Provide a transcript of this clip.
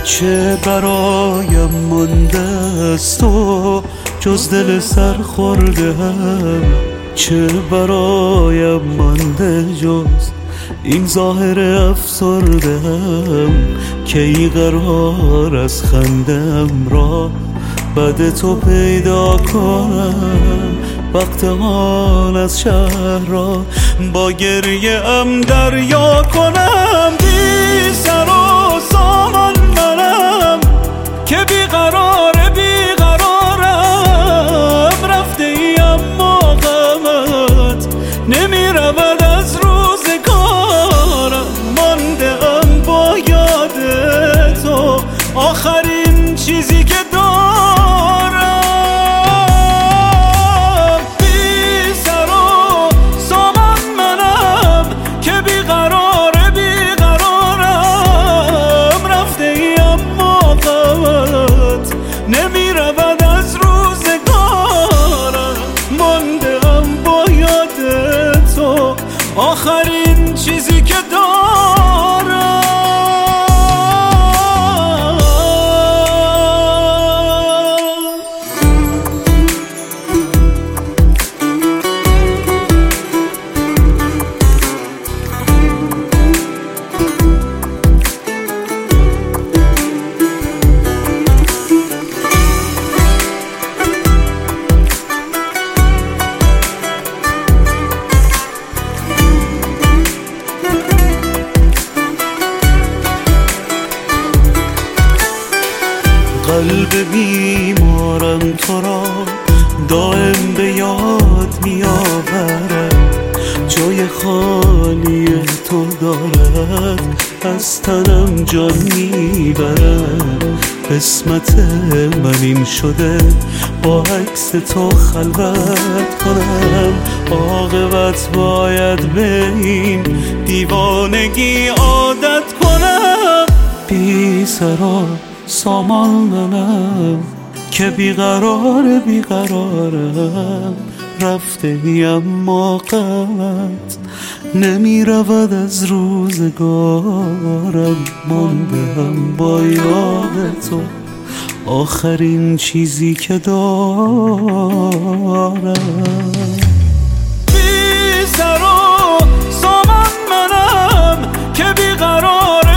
چه برایم مانده از تو جز دل سر خورده هم، چه برایم مانده جز این ظاهر افسرده هم، که ای قرار از خندم را بعد تو پیدا کنم، وقت آن از شهر را با گریه ام دریا کنم. بی سر و سامان منم که بیقرارم، رفته ای اما غمت نمی رود از روزگارم، مانده ام با یاد تو آخرین چیزی که دارم. بی سر و سامان منم که بیقرارم، رفته ای اما غمت نمی رود از روزگارم، مانده ام با یاد تو آخرین چیزی که دارم. قلب بیمارم تو را دائم به یاد می آورد، جای خالی تو دارد از تنم جان می برد. قسمت من این شده با عکس تو خلوت کنم، عاقبت باید به این دیوانگی عادت کنم. بی سر و سامان منم که بیقرارم، رفته ای اما غمت نمی رود از روزگارم، مانده هم با یاد تو آخرین چیزی که دارم. بی سر و سامان منم که بیقرارم،